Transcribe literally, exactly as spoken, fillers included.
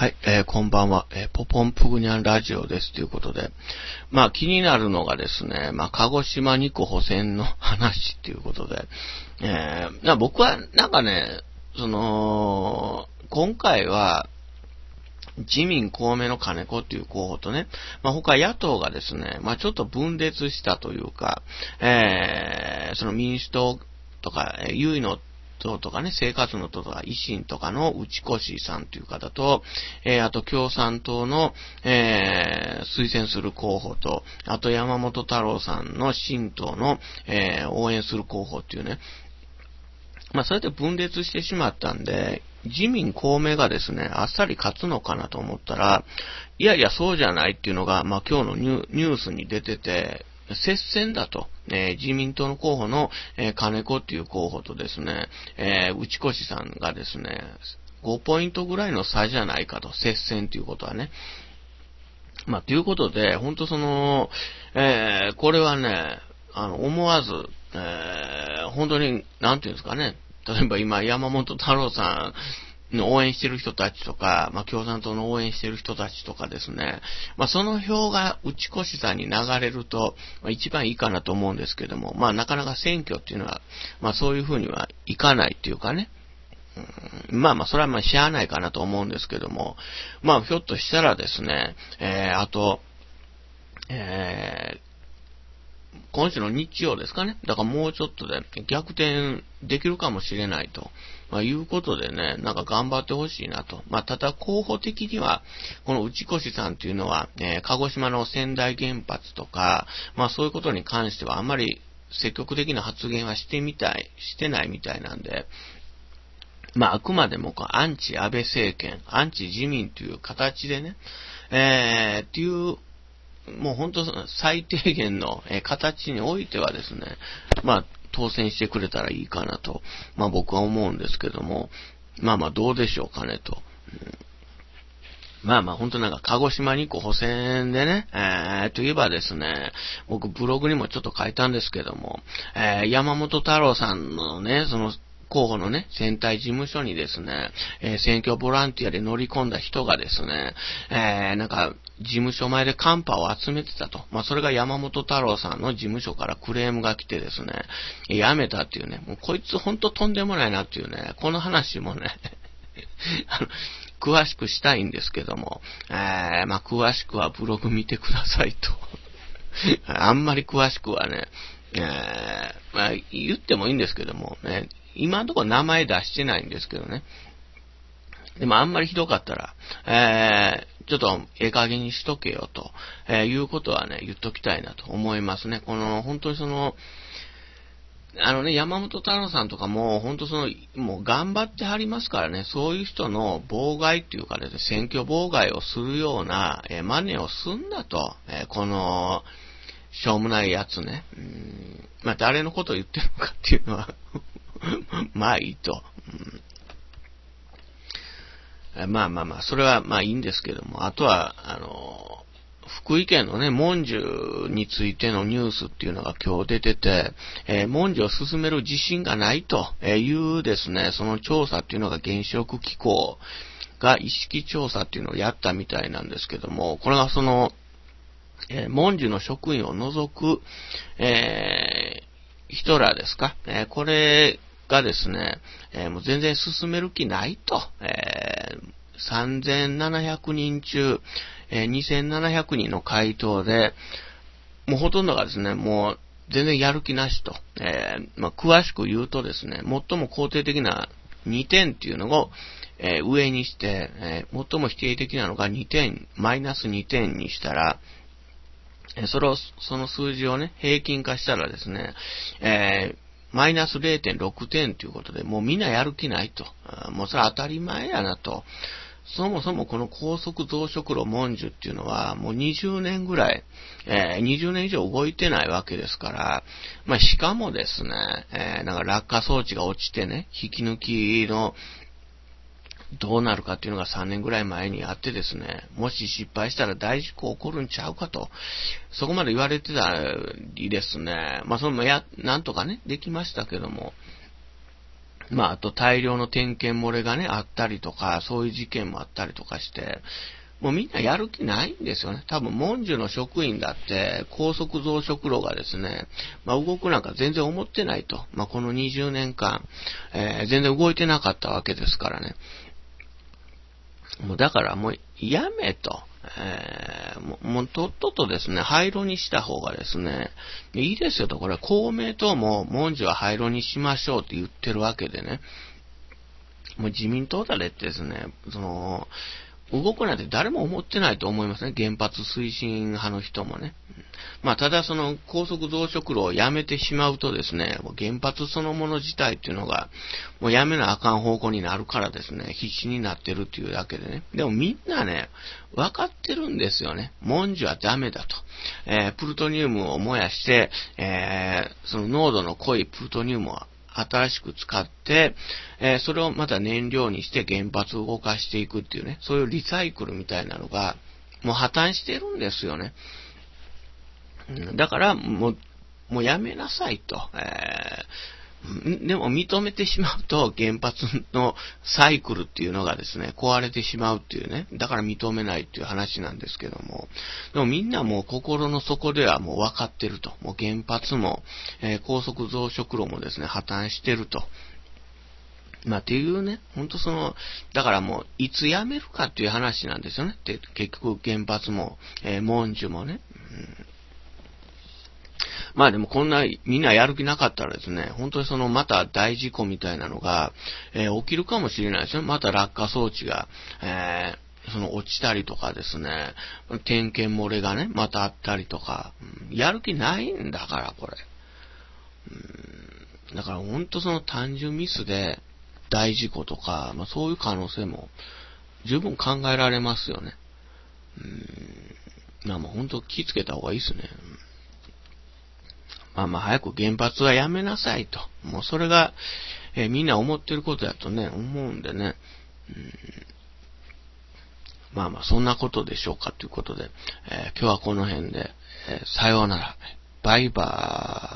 はい、えー、こんばんは、えー、ポポンプグニャンラジオですということで、まあ気になるのがですね、まあ鹿児島にこ補選の話ということで、えー、僕はなんかね、その、今回は、自民公明の金子っていう候補とね、まあ他野党がですね、まあちょっと分裂したというか、えー、その民主党とか、優位の党とかね、生活の党とか、維新とかの内越さんという方と、えー、あと共産党の、えー、推薦する候補と、あと山本太郎さんの新党の、えー、応援する候補っていうね、まあ、それで分裂してしまったんで、自民公明がですね、あっさり勝つのかなと思ったら、いやいやそうじゃないっていうのが、まあ、今日のニュニュースに出てて、接戦だと、えー、自民党の候補の、えー、金子っていう候補とですね、えー、内越さんがですね、ごポイントぐらいの差じゃないかと、接戦ということはね。まあ、ということで、本当その、えー、これはね、あの、思わず、えー、本当に、なんていうんですかね、例えば今、山本太郎さんの応援してる人たちとか、まあ、共産党の応援してる人たちとかですね、まあ、その票が内越さんに流れると、まあ、一番いいかなと思うんですけども、まあ、なかなか選挙っていうのは、まあ、そういうふうにはいかないっていうかね、うん、まあまあ、それはまあ、しゃあないかなと思うんですけども、まあ、ひょっとしたらですね、えー、あと、えー、今週の日曜ですかね。だからもうちょっとで逆転できるかもしれないと、まあ、いうことでね、なんか頑張ってほしいなと。まあ、ただ候補的には、この内越さんというのは、えー、鹿児島の川内原発とか、まあそういうことに関してはあんまり積極的な発言はしてみたい、してないみたいなんで、まああくまでもこうアンチ安倍政権、アンチ自民という形でね、えー、っていう、もう本当最低限の形においてはですね、まあ当選してくれたらいいかなと、まあ僕は思うんですけども、まあまあどうでしょうかねと。うん、まあまあ本当なんか鹿児島にこ補選でね、えー、といえばですね、僕ブログにもちょっと書いたんですけども、えー、山本太郎さんのね、その候補のね、選対事務所にですね、えー、選挙ボランティアで乗り込んだ人がですね、えー、なんか、事務所前でカンパを集めてたと。まあ、それが山本太郎さんの事務所からクレームが来てですね、やめたっていうね、もうこいつほんととんでもないなっていうね、この話もね、あの、詳しくしたいんですけども、えー、まあ、詳しくはブログ見てくださいと。あんまり詳しくはね、えー、まあ、言ってもいいんですけどもね、今のところ名前出してないんですけどね。でもあんまりひどかったら、えー、ちょっとええ加減にしとけよと、えー、いうことはね、言っときたいなと思いますね。この、本当にその、あのね、山本太郎さんとかも、本当その、もう頑張ってはりますからね、そういう人の妨害っていうかですね、選挙妨害をするような、えー、真似をすんなと、えー、この、しょうもないやつね。うん、まあ、誰のことを言ってるのかっていうのはまあいいと、うん。まあまあまあ、それはまあいいんですけども、あとは、あの、福井県のね、文殊についてのニュースっていうのが今日出てて、えー、文殊を進める自信がないというですね、その調査っていうのが原子力機構が意識調査っていうのをやったみたいなんですけども、これがその、えー、文殊の職員を除く、えー、人らですか、えー、これがですね、えー、もう全然進める気ないと、えー、さんぜんななひゃくにん中、えー、にせんななひゃくにんの回答で、もうほとんどがですね、もう全然やる気なしと、えーまあ、詳しく言うとですね、最も肯定的なにてんっていうのを、えー、上にして、えー、最も否定的なのがにてん、マイナスにてんにしたら、それを、その数字をね、平均化したらですね、えー、マイナス れいてんろく 点ということで、もうみんなやる気ないと。もうそれは当たり前やなと。そもそもこの高速増殖炉文殊っていうのは、もうにじゅうねんぐらい、えー、にじゅうねん以上動いてないわけですから、まあ、しかもですね、えー、なんか落下装置が落ちてね、引き抜きの、どうなるかっていうのがさんねんぐらい前にあってですね、もし失敗したら大事故起こるんちゃうかと、そこまで言われてたりですね、まあそのや、なんとかね、できましたけども、 まあ、あと大量の点検漏れがね、あったりとか、そういう事件もあったりとかして、もうみんなやる気ないんですよね。多分、文殊の職員だって、高速増殖炉がですね、まあ、動くなんか全然思ってないと。まあ、このにじゅうねんかん、えー、全然動いてなかったわけですからね。もうだからもう、やめと。えー、もう、もうとっととですね、廃炉にした方がですね、いいですよと、これ公明党も文殊は廃炉にしましょうって言ってるわけでね、もう自民党だれってですね、その、動くなんて誰も思ってないと思いますね。原発推進派の人もね。まあ、ただその高速増殖炉をやめてしまうとですね、もう原発そのもの自体っていうのが、もうやめなあかん方向になるからですね、必死になってるっていうだけでね。でもみんなね、分かってるんですよね。文殊はダメだと。えー、プルトニウムを燃やして、えー、その濃度の濃いプルトニウムを新しく使って、えー、それをまた燃料にして原発を動かしていくっていうね、そういうリサイクルみたいなのが、もう破綻してるんですよね。だから、もう、もうやめなさいと。えー、でも認めてしまうと、原発のサイクルっていうのがですね、壊れてしまうっていうね、だから認めないっていう話なんですけども、でもみんなもう心の底ではもう分かってると。もう原発も、えー、高速増殖炉もですね、破綻してると。まあ、っていうね、ほんとその、だからもう、いつやめるかっていう話なんですよね。で結局原発も、えー、文殊もね。うんまあでもこんな、みんなやる気なかったらですね、本当にそのまた大事故みたいなのが、えー、起きるかもしれないですよ。また落下装置が、えー、その落ちたりとかですね、点検漏れがね、またあったりとか、うん、やる気ないんだから、これ。うん、だから本当その単純ミスで大事故とか、まあそういう可能性も十分考えられますよね。うん、まあもう本当気をつけた方がいいですね。まあまあ早く原発はやめなさいと。もうそれが、えー、みんな思ってることだとね、思うんでね。うん、まあまあそんなことでしょうかということで、えー、今日はこの辺で、えー、さようなら。バイバーイ。